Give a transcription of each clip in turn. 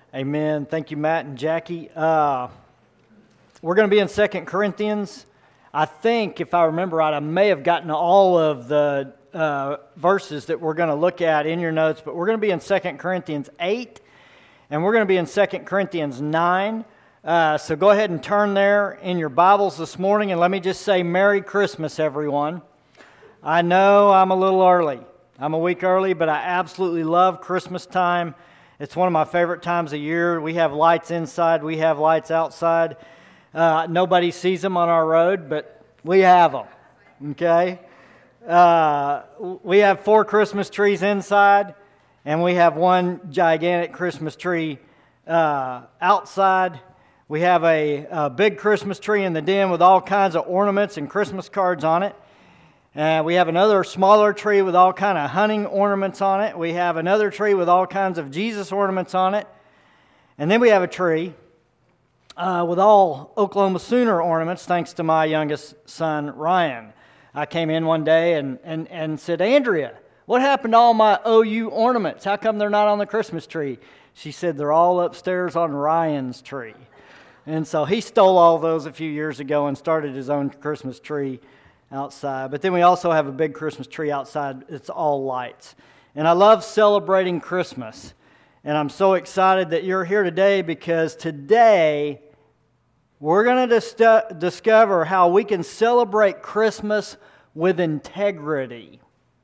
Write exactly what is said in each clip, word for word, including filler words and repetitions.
Amen. Thank you, Matt and Jackie. Uh, we're going to be in Second Corinthians. I think, if I remember right, I may have gotten all of the uh, verses that we're going to look at in your notes, but we're going to be in Second Corinthians eight, and we're going to be in Second Corinthians nine. Uh, so go ahead and turn there in your Bibles this morning, and let me just say Merry Christmas, everyone. I know I'm a little early. I'm a week early, but I absolutely love Christmas time. It's one of my favorite times of year. We have lights inside. We have lights outside. Uh, nobody sees them on our road, but we have them, okay? Uh, we have four Christmas trees inside, and we have one gigantic Christmas tree uh, outside. We have a, a big Christmas tree in the den with all kinds of ornaments and Christmas cards on it. Uh, we have another smaller tree with all kind of hunting ornaments on it. We have another tree with all kinds of Jesus ornaments on it. And then we have a tree uh, with all Oklahoma Sooner ornaments, thanks to my youngest son, Ryan. I came in one day and, and, and said, Andrea, what happened to all my O U ornaments? How come they're not on the Christmas tree? She said, they're all upstairs on Ryan's tree. And so he stole all those a few years ago and started his own Christmas tree outside. But then we also have a big Christmas tree outside. It's all lights. And I love celebrating Christmas. And I'm so excited that you're here today because today we're going to dis- discover how we can celebrate Christmas with integrity.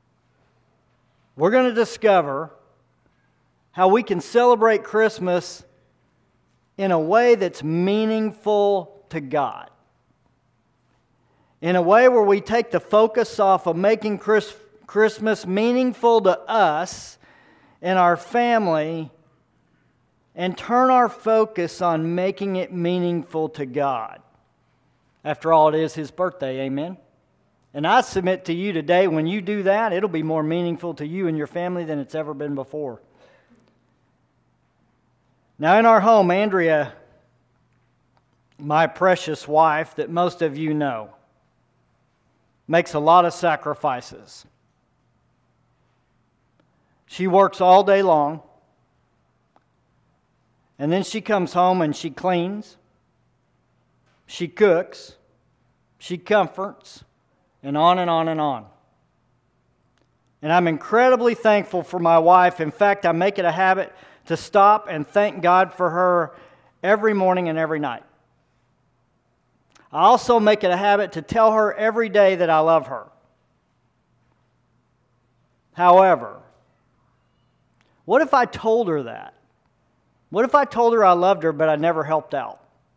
We're going to discover how we can celebrate Christmas in a way that's meaningful to God. In a way where we take the focus off of making Chris, Christmas meaningful to us and our family and turn our focus on making it meaningful to God. After all, it is His birthday, amen? And I submit to you today, when you do that, it'll be more meaningful to you and your family than it's ever been before. Now, in our home, Andrea, my precious wife that most of you know, makes a lot of sacrifices. She works all day long, and then she comes home and she cleans, she cooks, she comforts, and on and on and on. And I'm incredibly thankful for my wife. In fact, I make it a habit to stop and thank God for her every morning and every night. I also make it a habit to tell her every day that I love her. However, what if I told her that? What if I told her I loved her, but I never helped out?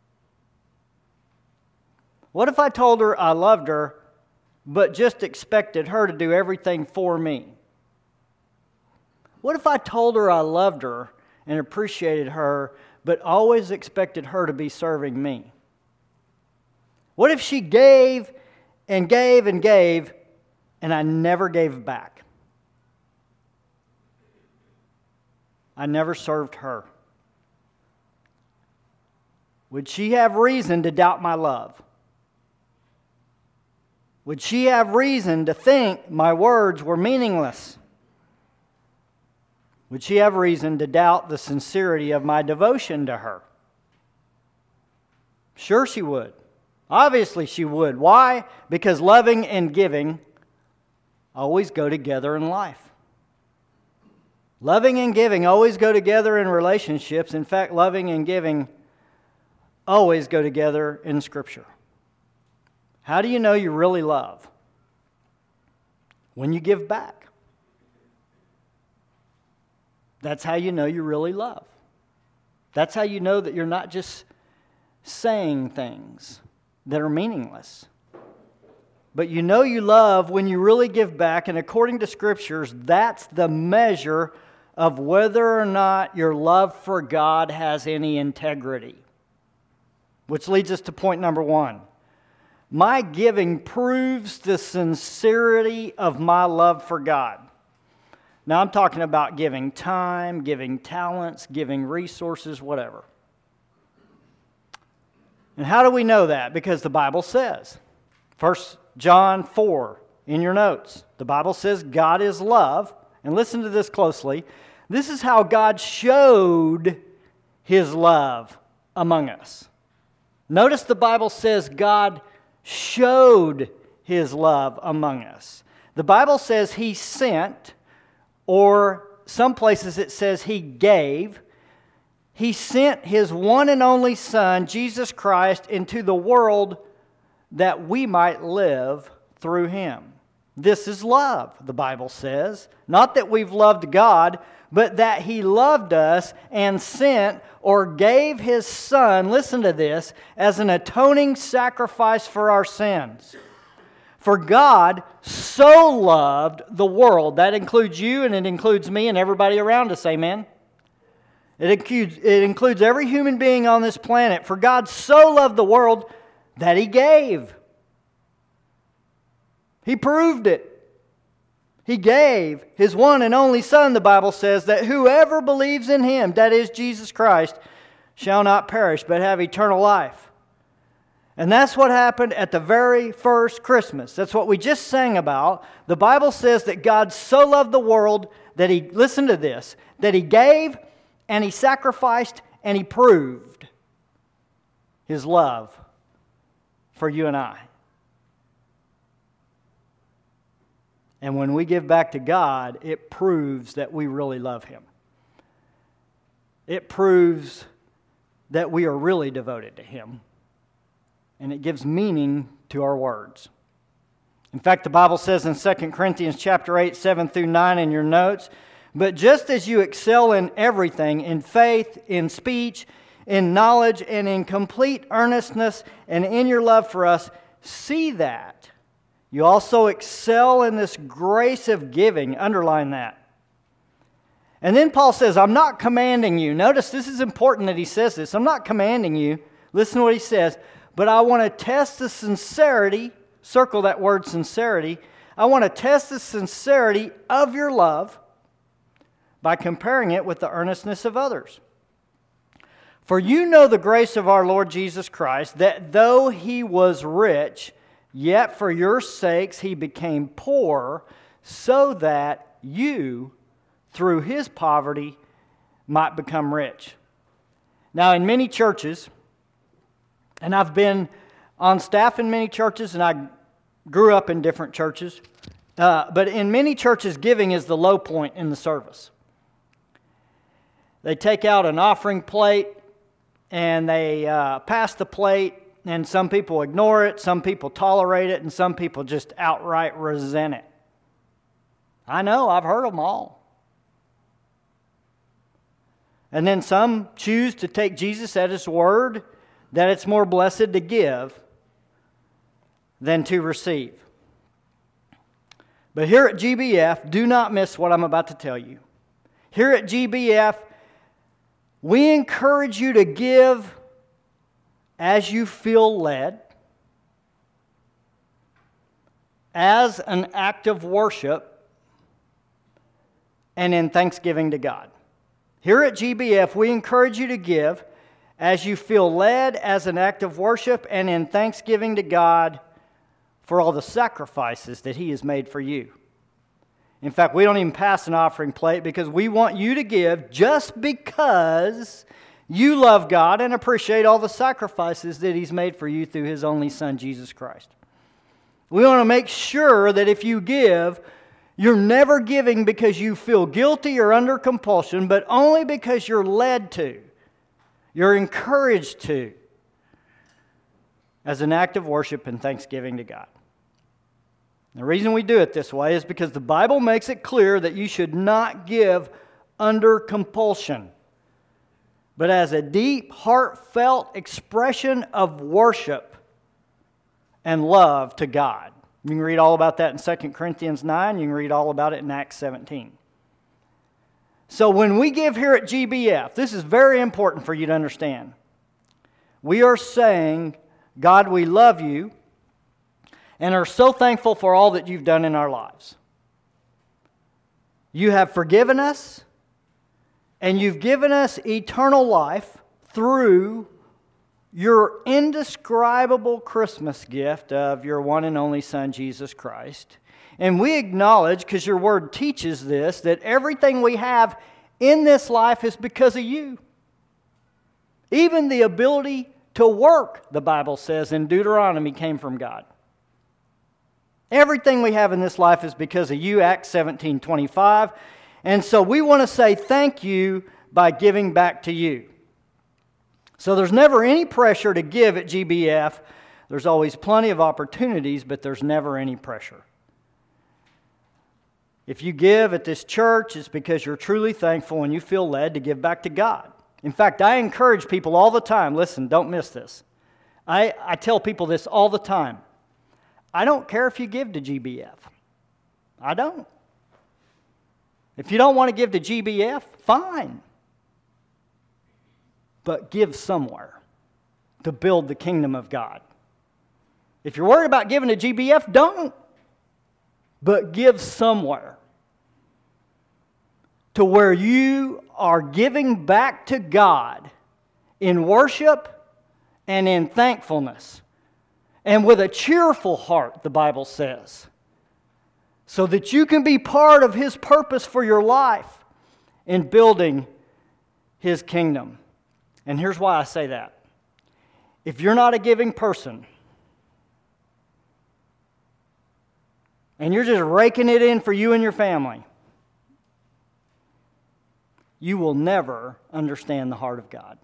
What if I told her I loved her, but just expected her to do everything for me? What if I told her I loved her and appreciated her, but always expected her to be serving me? What if she gave and gave and gave, and I never gave back? I never served her. Would she have reason to doubt my love? Would she have reason to think my words were meaningless? Would she have reason to doubt the sincerity of my devotion to her? Sure she would. Obviously she would. Why? Because loving and giving always go together in life. Loving and giving always go together in relationships. In fact, loving and giving always go together in Scripture. How do you know you really love? When you give back. That's how you know you really love. That's how you know that you're not just saying things that are meaningless. But you know you love when you really give back, and according to Scriptures, that's the measure of whether or not your love for God has any integrity. Which leads us to point number one. My giving proves the sincerity of my love for God. Now I'm talking about giving time, giving talents, giving resources, whatever. And how do we know that? Because the Bible says. First John four in your notes. The Bible says God is love. And listen to this closely. This is how God showed His love among us. Notice the Bible says God showed His love among us. The Bible says He sent, or some places it says He gave. He sent His one and only Son, Jesus Christ, into the world that we might live through Him. This is love, the Bible says. Not that we've loved God, but that He loved us and sent or gave His Son, listen to this, as an atoning sacrifice for our sins. For God so loved the world, that includes you and it includes me and everybody around us, amen? It includes, it includes every human being on this planet. For God so loved the world that He gave. He proved it. He gave His one and only Son, the Bible says, that whoever believes in Him, that is Jesus Christ, shall not perish but have eternal life. And that's what happened at the very first Christmas. That's what we just sang about. The Bible says that God so loved the world that He, listen to this, that He gave and He sacrificed and He proved His love for you and I. And when we give back to God, it proves that we really love Him. It proves that we are really devoted to Him. And it gives meaning to our words. In fact, the Bible says in Second Corinthians chapter eight, seven through nine in your notes, but just as you excel in everything, in faith, in speech, in knowledge, and in complete earnestness, and in your love for us, see that you also excel in this grace of giving. Underline that. And then Paul says, I'm not commanding you. Notice this is important that he says this. I'm not commanding you. Listen to what he says. But I want to test the sincerity, circle that word sincerity. I want to test the sincerity of your love by comparing it with the earnestness of others. For you know the grace of our Lord Jesus Christ, that though He was rich, yet for your sakes He became poor, so that you, through His poverty, might become rich. Now, in many churches, and I've been on staff in many churches, and I grew up in different churches, uh, but in many churches, giving is the low point in the service. They take out an offering plate, and they uh, pass the plate, and some people ignore it, some people tolerate it, and some people just outright resent it. I know, I've heard them all. And then some choose to take Jesus at His word that it's more blessed to give than to receive. But here at G B F, do not miss what I'm about to tell you. Here at G B F, we encourage you to give as you feel led, as an act of worship, and in thanksgiving to God. Here at G B F, we encourage you to give as you feel led, as an act of worship, and in thanksgiving to God for all the sacrifices that He has made for you. In fact, we don't even pass an offering plate because we want you to give just because you love God and appreciate all the sacrifices that He's made for you through His only Son, Jesus Christ. We want to make sure that if you give, you're never giving because you feel guilty or under compulsion, but only because you're led to, you're encouraged to, as an act of worship and thanksgiving to God. The reason we do it this way is because the Bible makes it clear that you should not give under compulsion, but as a deep, heartfelt expression of worship and love to God. You can read all about that in Second Corinthians nine. You can read all about it in Acts seventeen. So when we give here at G B F, this is very important for you to understand. We are saying, God, we love you and are so thankful for all that you've done in our lives. You have forgiven us, and you've given us eternal life through your indescribable Christmas gift of your one and only Son, Jesus Christ. And we acknowledge, because your word teaches this, that everything we have in this life is because of you. Even the ability to work, the Bible says in Deuteronomy, came from God. Everything we have in this life is because of you, Acts seventeen twenty-five. And so we want to say thank you by giving back to you. So there's never any pressure to give at G B F. There's always plenty of opportunities, but there's never any pressure. If you give at this church, it's because you're truly thankful and you feel led to give back to God. In fact, I encourage people all the time, listen, don't miss this. I, I tell people this all the time. I don't care if you give to G B F. I don't. If you don't want to give to G B F, fine. But give somewhere to build the kingdom of God. If you're worried about giving to G B F, don't. But give somewhere to where you are giving back to God in worship and in thankfulness and with a cheerful heart, the Bible says, so that you can be part of His purpose for your life in building His kingdom. And here's why I say that. If you're not a giving person, and you're just raking it in for you and your family, you will never understand the heart of God.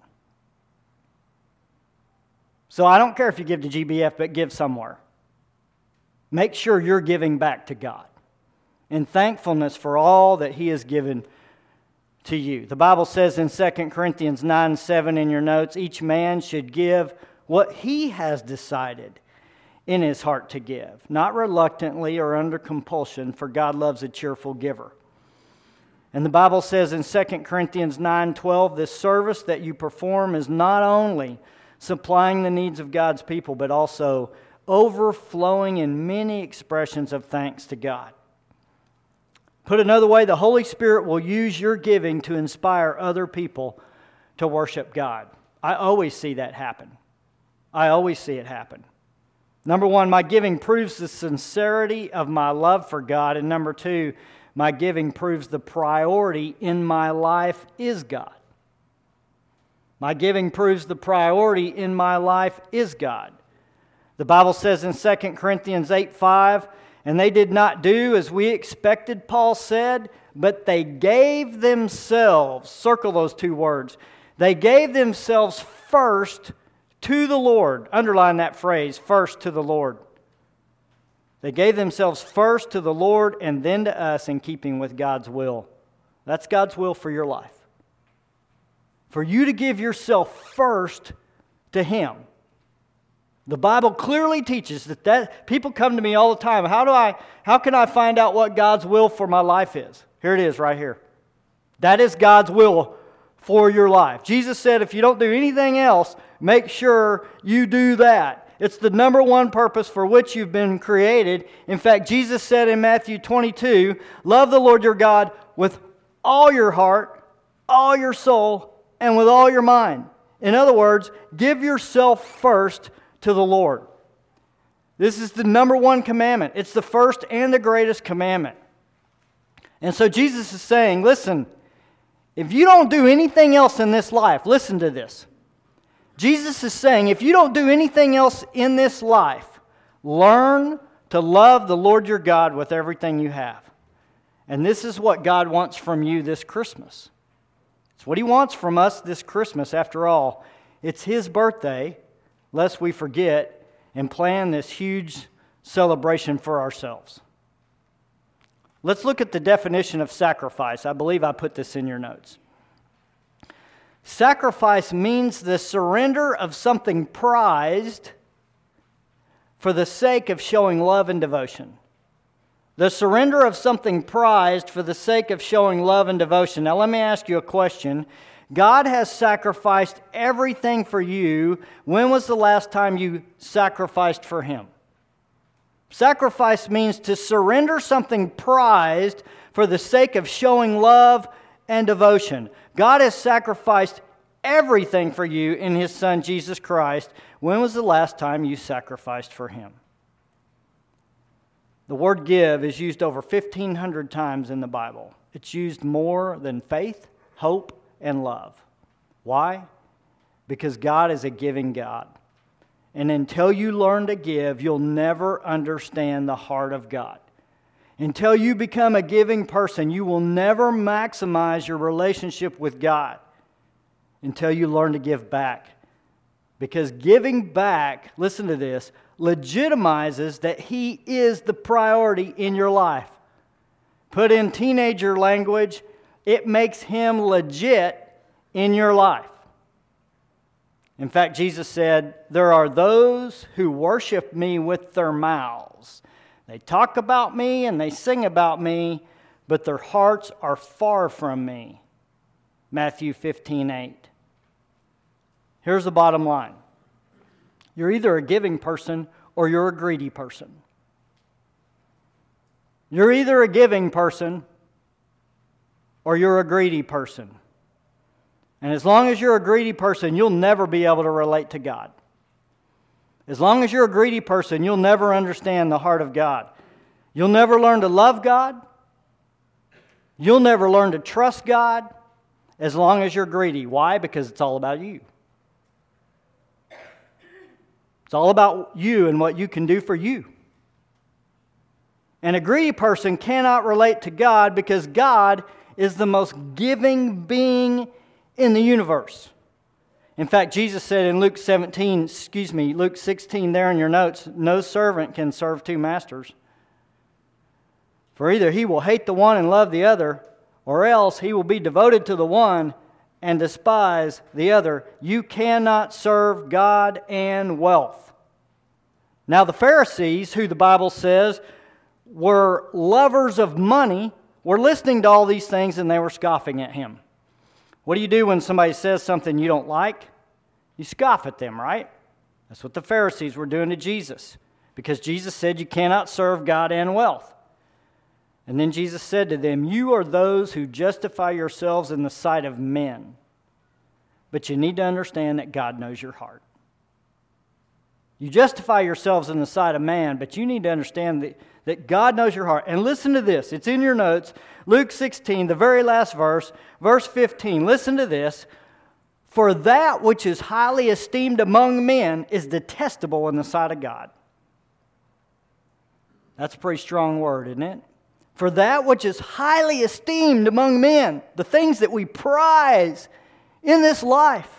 So I don't care if you give to G B F, but give somewhere. Make sure you're giving back to God in thankfulness for all that He has given to you. The Bible says in Second Corinthians nine seven in your notes, each man should give what he has decided in his heart to give, not reluctantly or under compulsion, for God loves a cheerful giver. And the Bible says in Second Corinthians nine twelve, this service that you perform is not only supplying the needs of God's people, but also overflowing in many expressions of thanks to God. Put another way, the Holy Spirit will use your giving to inspire other people to worship God. I always see that happen. I always see it happen. Number one, my giving proves the sincerity of my love for God. And number two, my giving proves the priority in my life is God. My giving proves the priority in my life is God. The Bible says in Second Corinthians eight five, and they did not do as we expected, Paul said, but they gave themselves, circle those two words, they gave themselves first to the Lord. Underline that phrase, first to the Lord. They gave themselves first to the Lord and then to us in keeping with God's will. That's God's will for your life. For you to give yourself first to Him. The Bible clearly teaches that, that people come to me all the time. How do I, how can I find out what God's will for my life is? Here it is right here. That is God's will for your life. Jesus said if you don't do anything else, make sure you do that. It's the number one purpose for which you've been created. In fact, Jesus said in Matthew twenty-two, love the Lord your God with all your heart, all your soul, and with all your mind. In other words, give yourself first to the Lord. This is the number one commandment. It's the first and the greatest commandment. And so Jesus is saying, listen, if you don't do anything else in this life, listen to this. Jesus is saying, if you don't do anything else in this life, learn to love the Lord your God with everything you have. And this is what God wants from you this Christmas. It's what He wants from us this Christmas. After all, it's His birthday, lest we forget and plan this huge celebration for ourselves. Let's look at the definition of sacrifice. I believe I put this in your notes. Sacrifice means the surrender of something prized for the sake of showing love and devotion. The surrender of something prized for the sake of showing love and devotion. Now let me ask you a question. God has sacrificed everything for you. When was the last time you sacrificed for Him? Sacrifice means to surrender something prized for the sake of showing love and devotion. God has sacrificed everything for you in His Son, Jesus Christ. When was the last time you sacrificed for Him? The word give is used over fifteen hundred times in the Bible. It's used more than faith, hope, and love. Why? because God is a giving God. And until you learn to give, you'll never understand the heart of God. Until you become a giving person, you will never maximize your relationship with God until you learn to give back. Because giving back, listen to this, legitimizes that He is the priority in your life. Put in teenager language, it makes Him legit in your life. In fact, Jesus said, there are those who worship me with their mouths. They talk about me and they sing about me, but their hearts are far from me. Matthew fifteen eight. Here's the bottom line. You're either a giving person or you're a greedy person. You're either a giving person or you're a greedy person. And as long as you're a greedy person, you'll never be able to relate to God. As long as you're a greedy person, you'll never understand the heart of God. You'll never learn to love God. You'll never learn to trust God as long as you're greedy. Why? Because it's all about you. It's all about you and what you can do for you. And a greedy person cannot relate to God because God is the most giving being in the universe. In fact, Jesus said in Luke seventeen, excuse me, Luke sixteen there in your notes, no servant can serve two masters. For either he will hate the one and love the other, or else he will be devoted to the one and despise the other. You cannot serve God and wealth. Now the Pharisees, who the Bible says were lovers of money, were listening to all these things and they were scoffing at Him. What do you do when somebody says something you don't like? You scoff at them, right? That's what the Pharisees were doing to Jesus, because Jesus said you cannot serve God and wealth. And then Jesus said to them, you are those who justify yourselves in the sight of men, but you need to understand that God knows your heart. You justify yourselves in the sight of man, but you need to understand that, that God knows your heart. And listen to this. It's in your notes. Luke sixteen, the very last verse, verse fifteen. Listen to this. For that which is highly esteemed among men is detestable in the sight of God. That's a pretty strong word, isn't it? For that which is highly esteemed among men, the things that we prize in this life,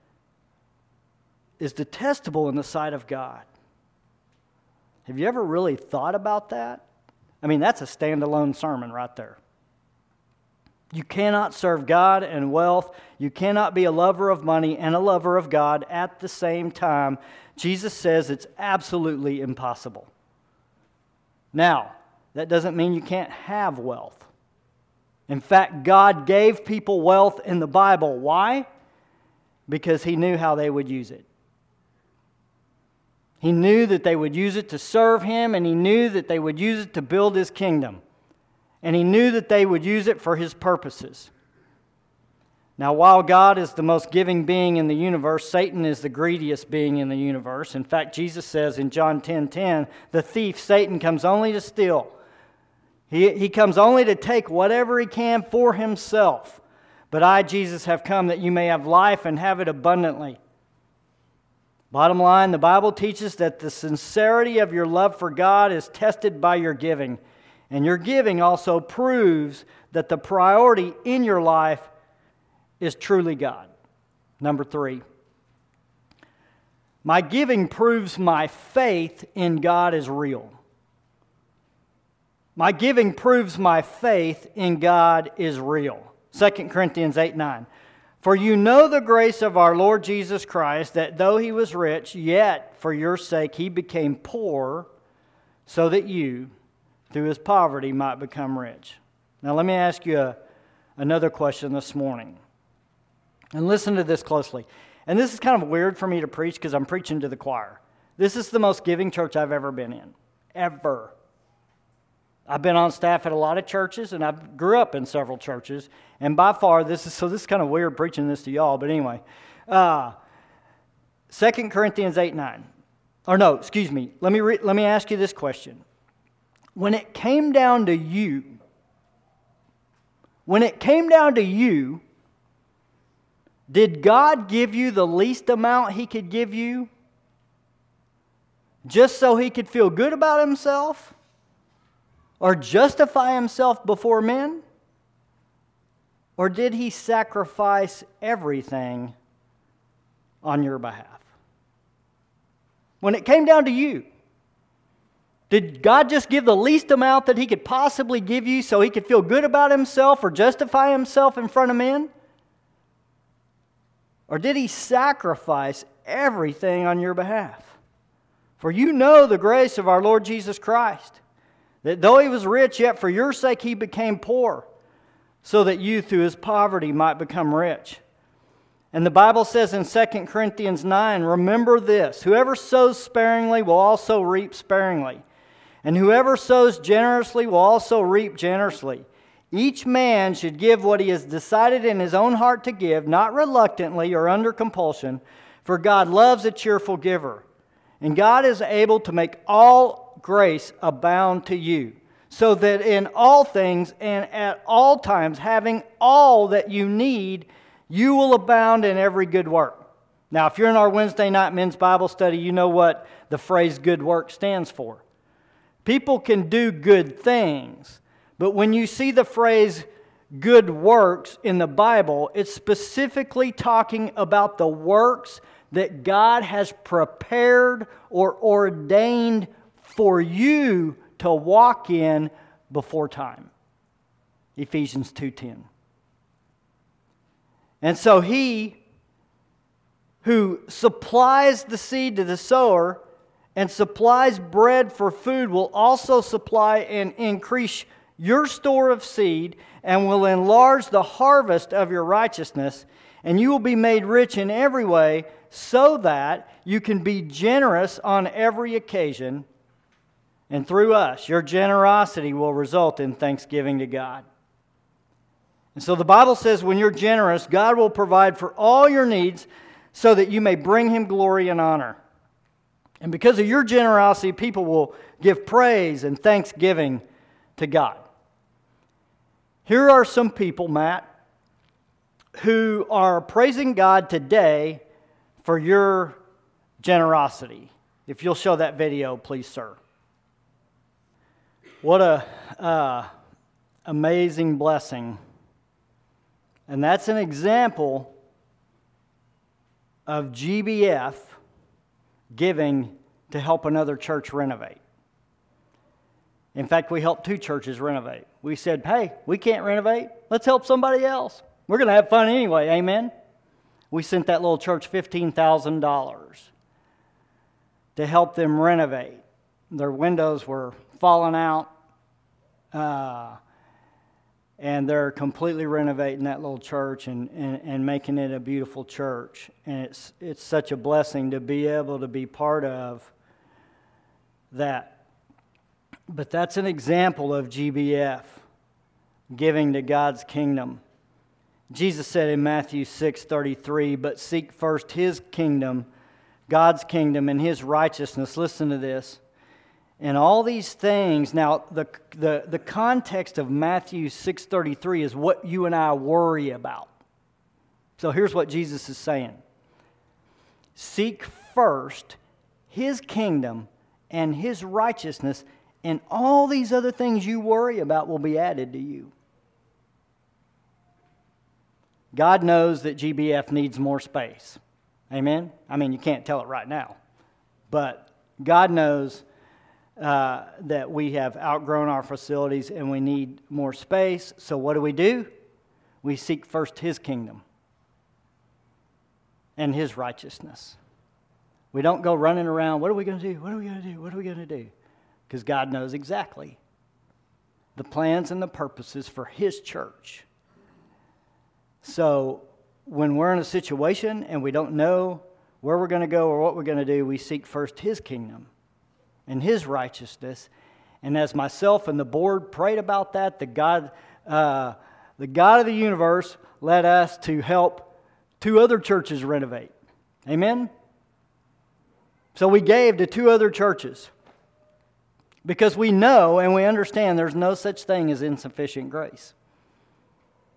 is detestable in the sight of God. Have you ever really thought about that? I mean, that's a standalone sermon right there. You cannot serve God and wealth. You cannot be a lover of money and a lover of God at the same time. Jesus says it's absolutely impossible. Now, that doesn't mean you can't have wealth. In fact, God gave people wealth in the Bible. Why? Because He knew how they would use it. He knew that they would use it to serve Him, and He knew that they would use it to build His kingdom. And He knew that they would use it for His purposes. Now, while God is the most giving being in the universe, Satan is the greediest being in the universe. In fact, Jesus says in John ten ten, the thief, Satan, comes only to steal. He, he comes only to take whatever he can for himself. But I, Jesus, have come that you may have life and have it abundantly. Bottom line, the Bible teaches that the sincerity of your love for God is tested by your giving. And your giving also proves that the priority in your life is truly God. Number three, my giving proves my faith in God is real. My giving proves my faith in God is real. Second Corinthians eight nine. For you know the grace of our Lord Jesus Christ, that though He was rich, yet for your sake He became poor, so that you, through His poverty, might become rich. Now let me ask you a, another question this morning. And listen to this closely. And this is kind of weird for me to preach because I'm preaching to the choir. This is the most giving church I've ever been in. Ever. I've been on staff at a lot of churches, and I grew up in several churches. And by far, this is so this is kind of weird preaching this to y'all, but anyway. Uh, Second Corinthians eight nine. Or no, excuse me. Let me re- let me ask you this question. When it came down to you, when it came down to you, Did God give you the least amount He could give you just so He could feel good about Himself or justify Himself before men? Or did He sacrifice everything on your behalf? When it came down to you, did God just give the least amount that He could possibly give you so He could feel good about Himself or justify Himself in front of men? Or did He sacrifice everything on your behalf? For you know the grace of our Lord Jesus Christ, that though He was rich, yet for your sake He became poor, so that you through His poverty might become rich. And the Bible says in Second Corinthians nine, remember this, whoever sows sparingly will also reap sparingly, and whoever sows generously will also reap generously. Each man should give what he has decided in his own heart to give, not reluctantly or under compulsion, for God loves a cheerful giver. And God is able to make all grace abound to you, so that in all things and at all times, having all that you need, you will abound in every good work. Now, if you're in our Wednesday night men's Bible study, you know what the phrase good work stands for. People can do good things, but when you see the phrase good works in the Bible, it's specifically talking about the works that God has prepared or ordained for you to walk in before time. Ephesians two ten. And so He who supplies the seed to the sower and supplies bread for food will also supply and increase your store of seed and will enlarge the harvest of your righteousness, and you will be made rich in every way so that you can be generous on every occasion, and through us, your generosity will result in thanksgiving to God. And so the Bible says when you're generous, God will provide for all your needs so that you may bring Him glory and honor. And because of your generosity, people will give praise and thanksgiving to God. Here are some people, Matt, who are praising God today for your generosity. If you'll show that video, please, sir. What a uh, amazing blessing. And that's an example of G B F giving to help another church renovate. In fact, we helped two churches renovate. We said, hey, we can't renovate. Let's help somebody else. We're going to have fun anyway, amen? We sent that little church fifteen thousand dollars to help them renovate. Their windows were falling out, uh, and they're completely renovating that little church and, and, and making it a beautiful church. And it's it's such a blessing to be able to be part of that. But that's an example of G B F, giving to God's kingdom. Jesus said in Matthew six thirty-three, but seek first His kingdom, God's kingdom, and His righteousness. Listen to this. And all these things, now the, the, the context of Matthew six thirty-three is what you and I worry about. So here's what Jesus is saying. Seek first His kingdom and His righteousness, and all these other things you worry about will be added to you. God knows that G B F needs more space. Amen? I mean, you can't tell it right now. But God knows uh, that we have outgrown our facilities and we need more space. So what do we do? We seek first His kingdom and His righteousness. We don't go running around, what are we going to do? What are we going to do? What are we going to do? Because God knows exactly the plans and the purposes for His church. So when we're in a situation and we don't know where we're going to go or what we're going to do, we seek first His kingdom and His righteousness. And as myself and the board prayed about that, the God, uh, the God of the universe led us to help two other churches renovate. Amen? So we gave to two other churches because we know and we understand there's no such thing as insufficient grace.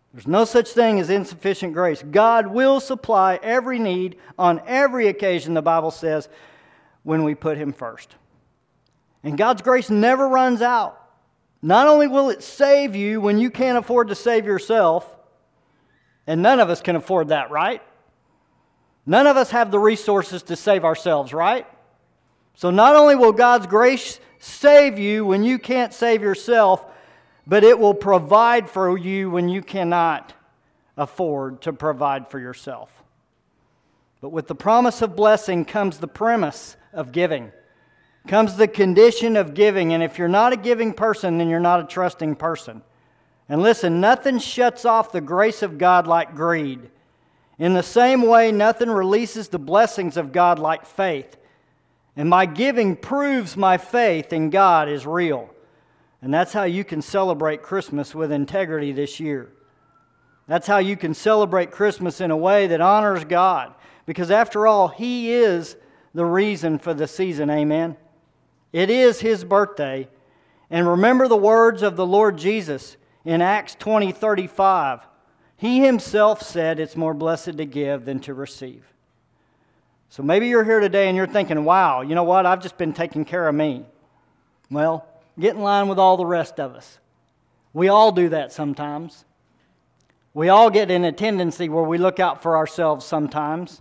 There's no such thing as insufficient grace. God will supply every need on every occasion, the Bible says, when we put Him first. And God's grace never runs out. Not only will it save you when you can't afford to save yourself, and none of us can afford that, right? None of us have the resources to save ourselves, right? So not only will God's grace save you when you can't save yourself, but it will provide for you when you cannot afford to provide for yourself. But with the promise of blessing comes the premise of giving. Comes the condition of giving. And if you're not a giving person, then you're not a trusting person. And listen, nothing shuts off the grace of God like greed. In the same way, nothing releases the blessings of God like faith. And my giving proves my faith in God is real. And that's how you can celebrate Christmas with integrity this year. That's how you can celebrate Christmas in a way that honors God. Because after all, He is the reason for the season, amen? It is His birthday. And remember the words of the Lord Jesus in Acts twenty thirty-five. He Himself said it's more blessed to give than to receive. So maybe you're here today and you're thinking, wow, you know what? I've just been taking care of me. Well, get in line with all the rest of us. We all do that sometimes. We all get in a tendency where we look out for ourselves sometimes.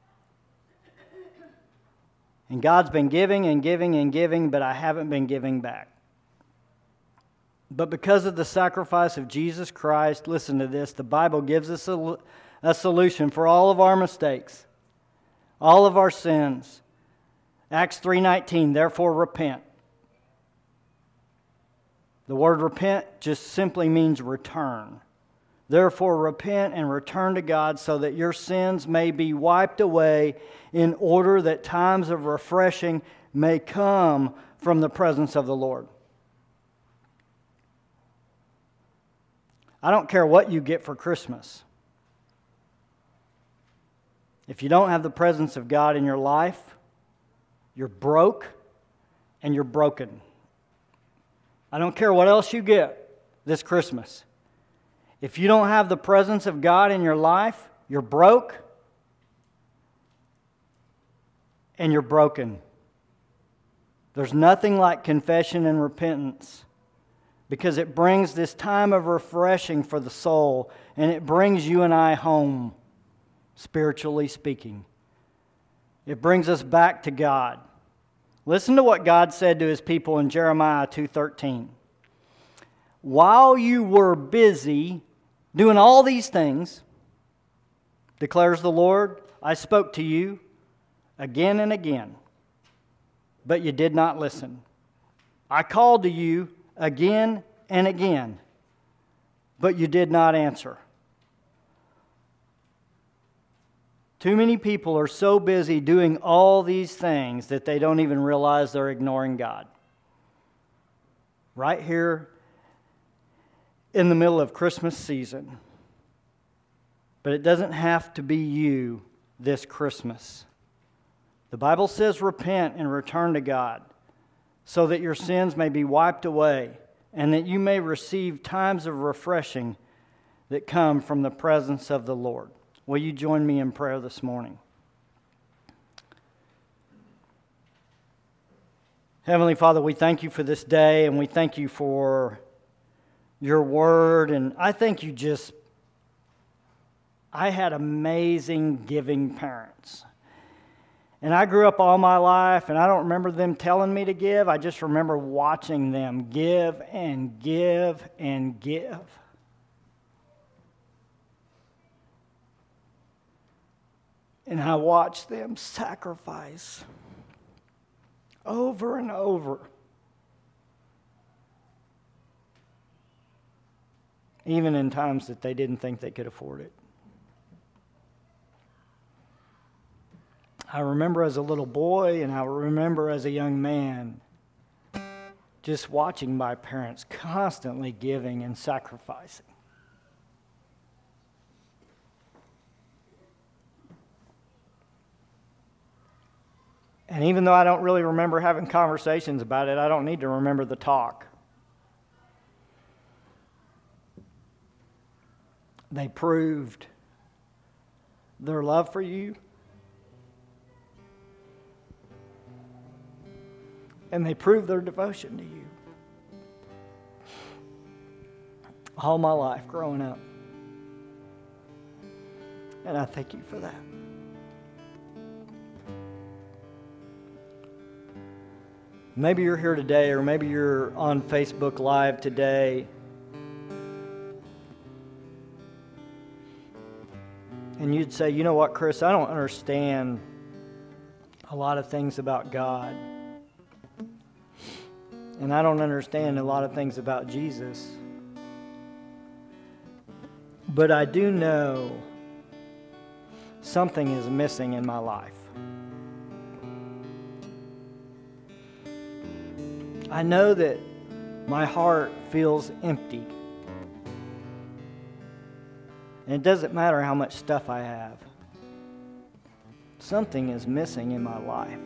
And God's been giving and giving and giving, but I haven't been giving back. But because of the sacrifice of Jesus Christ, listen to this, the Bible gives us a, a solution for all of our mistakes, all of our sins. Acts three nineteen, therefore repent. The word repent just simply means return. Therefore, repent and return to God so that your sins may be wiped away in order that times of refreshing may come from the presence of the Lord. I don't care what you get for Christmas. If you don't have the presence of God in your life, you're broke and you're broken. I don't care what else you get this Christmas. If you don't have the presence of God in your life, you're broke and you're broken. There's nothing like confession and repentance because it brings this time of refreshing for the soul and it brings you and I home, spiritually speaking. It brings us back to God. Listen to what God said to His people in Jeremiah two thirteen. While you were busy doing all these things, declares the Lord, I spoke to you again and again, but you did not listen. I called to you again and again, but you did not answer. Too many people are so busy doing all these things that they don't even realize they're ignoring God. Right here in the middle of Christmas season. But it doesn't have to be you this Christmas. The Bible says repent and return to God so that your sins may be wiped away and that you may receive times of refreshing that come from the presence of the Lord. Will you join me in prayer this morning? Heavenly Father, we thank you for this day and we thank you for your word. And I think you just, I had amazing giving parents. And I grew up all my life and I don't remember them telling me to give. I just remember watching them give and give and give. And I watched them sacrifice over and over. Even in times that they didn't think they could afford it. I remember as a little boy and I remember as a young man just watching my parents constantly giving and sacrificing. And even though I don't really remember having conversations about it, I don't need to remember the talk. They proved their love for you. And they proved their devotion to you. All my life growing up. And I thank you for that. Maybe you're here today, or maybe you're on Facebook Live today, and you'd say, you know what, Chris, I don't understand a lot of things about God. And I don't understand a lot of things about Jesus. But I do know something is missing in my life. I know that my heart feels empty. And it doesn't matter how much stuff I have. Something is missing in my life.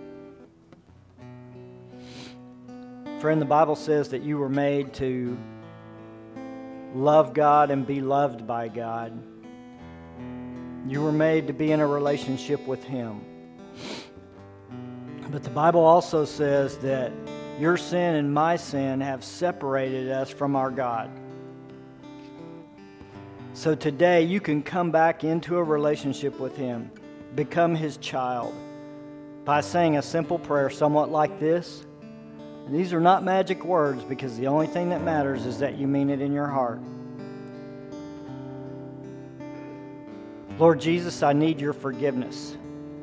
Friend, the Bible says that you were made to love God and be loved by God. You were made to be in a relationship with Him. But the Bible also says that your sin and my sin have separated us from our God. So today you can come back into a relationship with Him, become His child, by saying a simple prayer somewhat like this. And these are not magic words, because the only thing that matters is that you mean it in your heart. Lord Jesus, I need your forgiveness.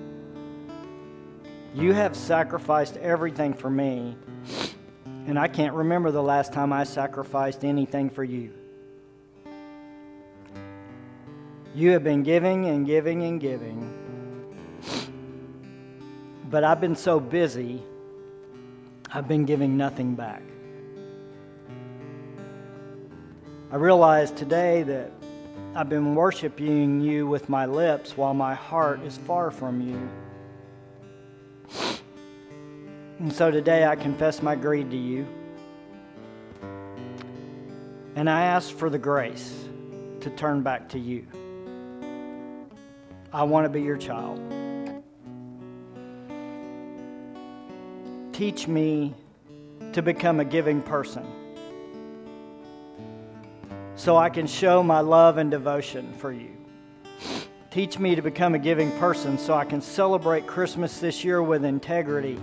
You have sacrificed everything for me, and I can't remember the last time I sacrificed anything for you. You have been giving and giving and giving, but I've been so busy, I've been giving nothing back. I realize today that I've been worshiping you with my lips while my heart is far from you. And so today I confess my greed to you. And I ask for the grace to turn back to you. I want to be your child. Teach me to become a giving person, so I can show my love and devotion for you. Teach me to become a giving person so I can celebrate Christmas this year with integrity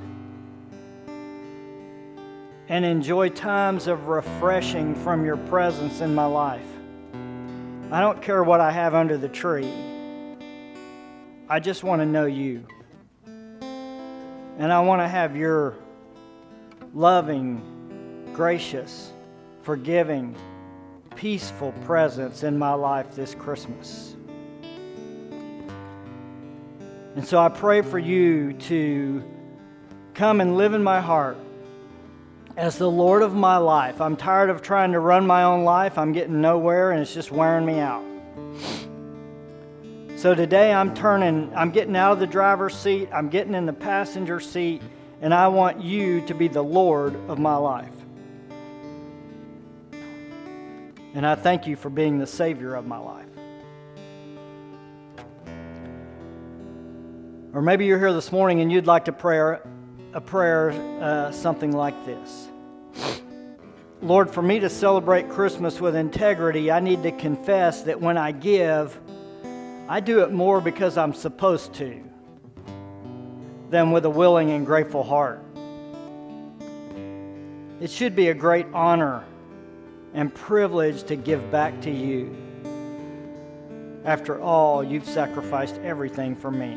and enjoy times of refreshing from your presence in my life. I don't care what I have under the tree. I just want to know you. And I want to have your loving, gracious, forgiving, peaceful presence in my life this Christmas. And so I pray for you to come and live in my heart as the Lord of my life. I'm tired of trying to run my own life. I'm getting nowhere, and it's just wearing me out. So today I'm turning, I'm getting out of the driver's seat, I'm getting in the passenger seat, and I want you to be the Lord of my life. And I thank you for being the Savior of my life. Or maybe you're here this morning and you'd like to pray a prayer, uh, something like this. Lord, for me to celebrate Christmas with integrity, I need to confess that when I give, I do it more because I'm supposed to than with a willing and grateful heart. It should be a great honor and privilege to give back to you. After all, you've sacrificed everything for me.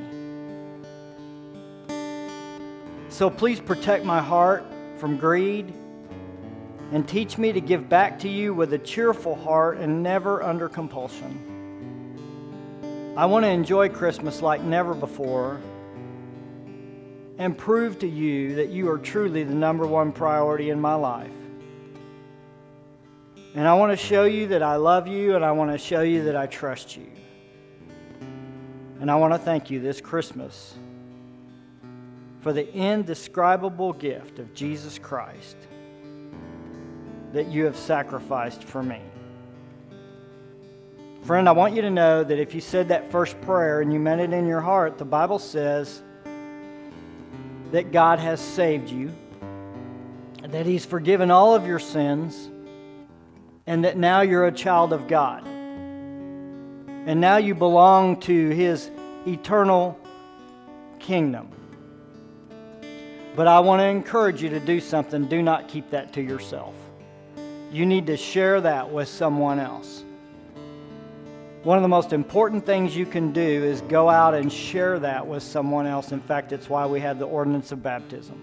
So please protect my heart from greed and teach me to give back to you with a cheerful heart and never under compulsion. I want to enjoy Christmas like never before and prove to you that you are truly the number one priority in my life. And I want to show you that I love you, and I want to show you that I trust you. And I want to thank you this Christmas for the indescribable gift of Jesus Christ that you have sacrificed for me. Friend, I want you to know that if you said that first prayer and you meant it in your heart, the Bible says that God has saved you, that He's forgiven all of your sins, and that now you're a child of God. And now you belong to His eternal kingdom. But I want to encourage you to do something. Do not keep that to yourself. You need to share that with someone else. One of the most important things you can do is go out and share that with someone else. In fact, it's why we have the ordinance of baptism.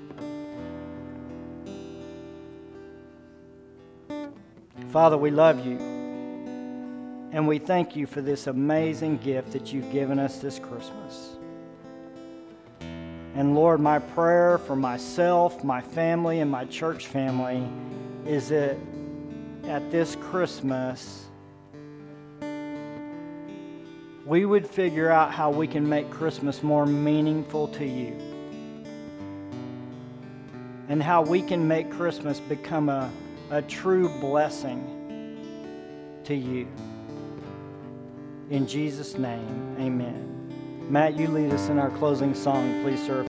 Father, we love you. And we thank you for this amazing gift that you've given us this Christmas. And Lord, my prayer for myself, my family, and my church family is that at this Christmas, we would figure out how we can make Christmas more meaningful to you. And how we can make Christmas become a, a true blessing to you. In Jesus' name, amen. Matt, you lead us in our closing song, please, sir.